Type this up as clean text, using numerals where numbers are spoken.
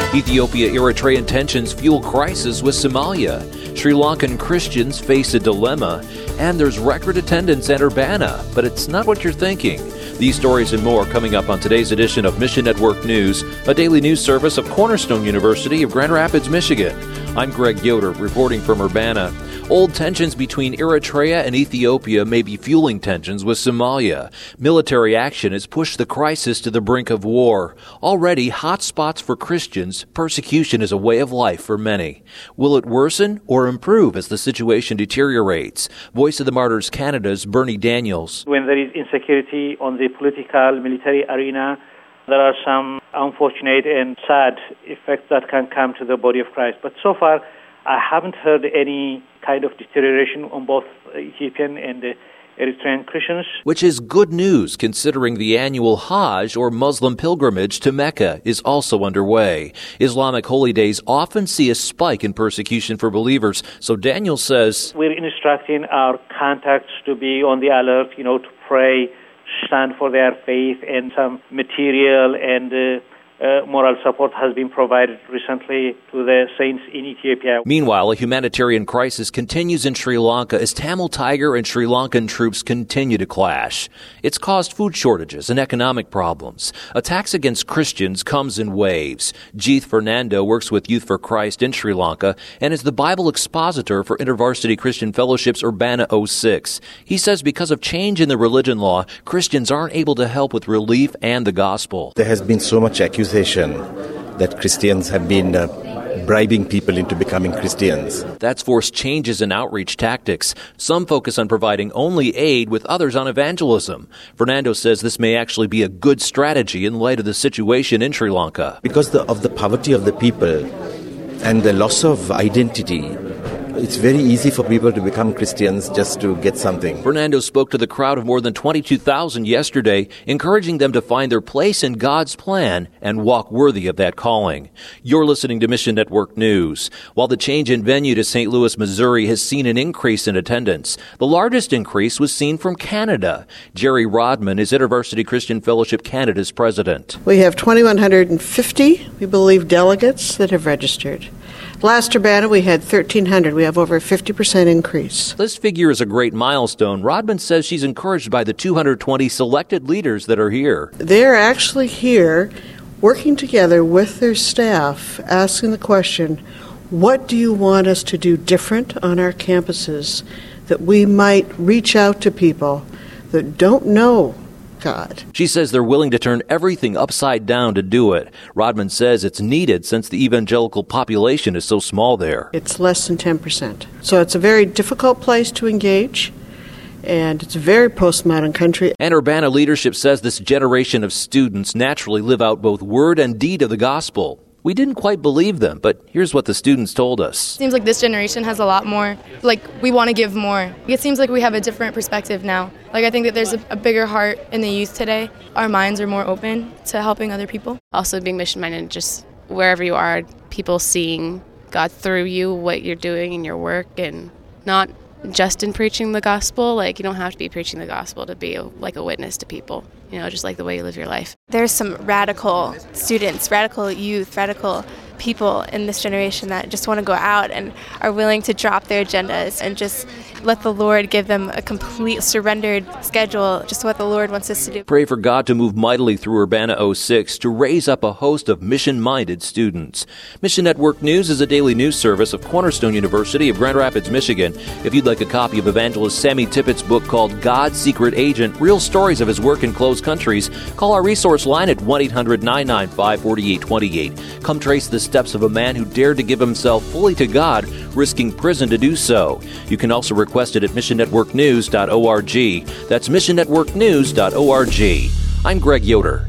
Ethiopia-Eritrean tensions fuel crisis with Somalia. Sri Lankan Christians face a dilemma. And there's record attendance at Urbana, but it's not what you're thinking. These stories and more coming up on today's edition of Mission Network News, a daily news service of Cornerstone University of Grand Rapids, Michigan. I'm Greg Yoder, reporting from Urbana. Old tensions between Eritrea and Ethiopia may be fueling tensions with Somalia. Military action has pushed the crisis to the brink of war. Already hot spots for Christians, persecution is a way of life for many. Will it worsen or improve as the situation deteriorates? Voice of the Martyrs Canada's Bernie Daniels. When there is insecurity on the political, military arena, there are some unfortunate and sad effects that can come to the body of Christ. But so far, I haven't heard any kind of deterioration on both Ethiopian and Eritrean Christians. Which is good news considering the annual Hajj or Muslim pilgrimage to Mecca is also underway. Islamic holy days often see a spike in persecution for believers. So Daniel says, we're instructing our contacts to be on the alert, to pray, stand for their faith, and some material and moral support has been provided recently to the saints in Ethiopia. Meanwhile, a humanitarian crisis continues in Sri Lanka as Tamil Tiger and Sri Lankan troops continue to clash. It's caused food shortages and economic problems. Attacks against Christians comes in waves. Jeeth Fernando works with Youth for Christ in Sri Lanka and is the Bible expositor for InterVarsity Christian Fellowship's Urbana 06. He says because of change in the religion law, Christians aren't able to help with relief and the gospel. There has been so much accusation that Christians have been bribing people into becoming Christians. That's forced changes in outreach tactics. Some focus on providing only aid, with others on evangelism. Fernando says this may actually be a good strategy in light of the situation in Sri Lanka. Because of the poverty of the people and the loss of identity, it's very easy for people to become Christians just to get something. Fernando spoke to the crowd of more than 22,000 yesterday, encouraging them to find their place in God's plan and walk worthy of that calling. You're listening to Mission Network News. While the change in venue to St. Louis, Missouri has seen an increase in attendance, the largest increase was seen from Canada. Jerry Rodman is InterVarsity Christian Fellowship Canada's president. We have 2,150, we believe, delegates that have registered. Last Urbana, we had 1,300. We have over a 50% increase. This figure is a great milestone. Rodman says she's encouraged by the 220 selected leaders that are here. They're actually here working together with their staff, asking the question, what do you want us to do different on our campuses that we might reach out to people that don't know God? She says they're willing to turn everything upside down to do it. Rodman says it's needed since the evangelical population is so small there. It's less than 10%. So it's a very difficult place to engage, and it's a very postmodern country. And Urbana leadership says this generation of students naturally live out both word and deed of the gospel. We didn't quite believe them, but here's what the students told us. Seems like this generation has a lot more, we want to give more. It seems like we have a different perspective now. I think that there's a bigger heart in the youth today. Our minds are more open to helping other people. Also being mission-minded, just wherever you are, people seeing God through you, what you're doing in your work, and not just in preaching the gospel. You don't have to be preaching the gospel to be a witness to people. Just the way you live your life. There's some radical students, radical youth, radical people in this generation that just want to go out and are willing to drop their agendas and just let the Lord give them a complete surrendered schedule, just what the Lord wants us to do. Pray for God to move mightily through Urbana 06 to raise up a host of mission-minded students. Mission Network News is a daily news service of Cornerstone University of Grand Rapids, Michigan. If you'd like a copy of evangelist Sammy Tippett's book called God's Secret Agent, Real Stories of His Work in Closed Countries, call our resource line at 1-800-995-4828. Come trace the steps of a man who dared to give himself fully to God, risking prison to do so. You can also request it at missionnetworknews.org. That's missionnetworknews.org. I'm Greg Yoder.